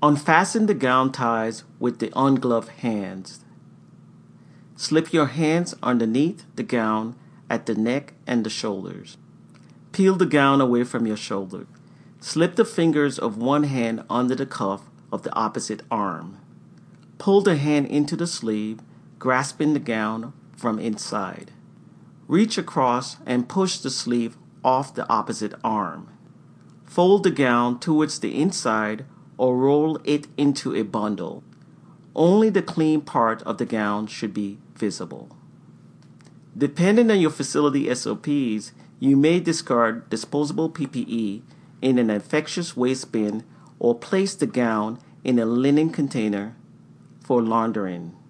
Unfasten the gown ties with the ungloved hands. Slip your hands underneath the gown at the neck and the shoulders. Peel the gown away from your shoulder. Slip the fingers of one hand under the cuff of the opposite arm. Pull the hand into the sleeve, grasping the gown from inside. Reach across and push the sleeve off the opposite arm. Fold the gown towards the inside or roll it into a bundle. Only the clean part of the gown should be visible. Depending on your facility SOPs, you may discard disposable PPE in an infectious waste bin or place the gown in a linen container for laundering.